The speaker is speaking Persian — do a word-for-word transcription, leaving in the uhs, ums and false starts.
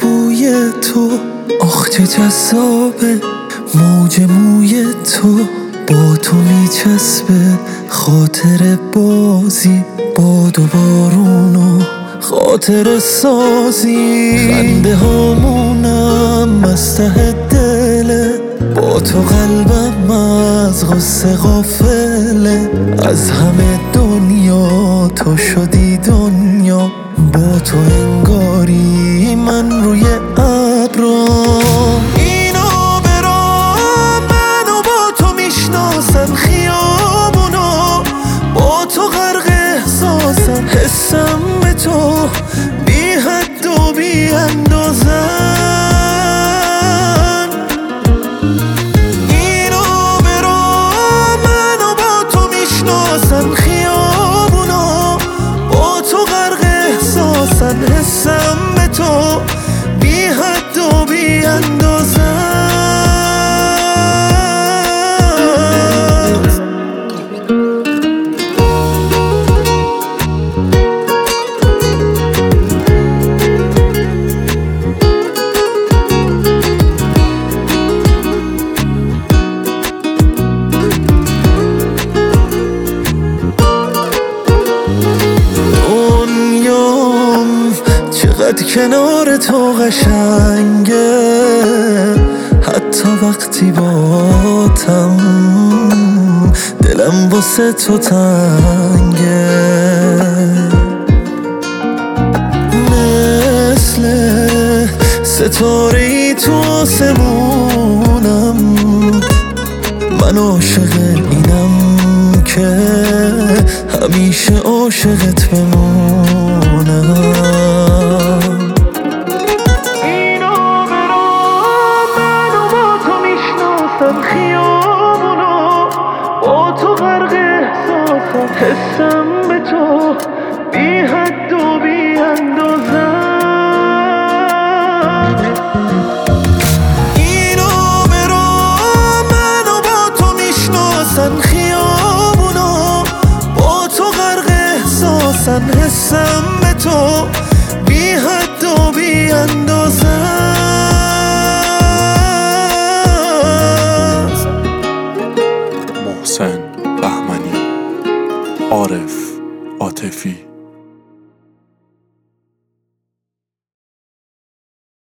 بوی تو، آخ چه جذابه موج موی تو، با تو میچسبه خاطر بازی، باد و بارون و خاطر سازی، خنده هامونم از ته دله، با تو قلبم از غصه غافله، از همه دنیا تو شدی دنیا، با تو انگاری من روی ابرام. اینا برام منو با تو میشناسن، خیابونا با تو غرق احساسن، حسم به تو بی حد و بی اندازن. اینا برام منو با تو میشناسن، خیابونا با تو غرق احساسن، حسم به تو بی حد و بی اندازن. چقدر کنار تو قشنگه، حتی وقتی باتم دلم واسه تو تنگه، مثل ستاره‌ای تو آسمونم، من عاشق اینم که همیشه عاشقت بمونم. خیابونا با تو غرق احساسم، حسم به تو بی حد و بی اندازن.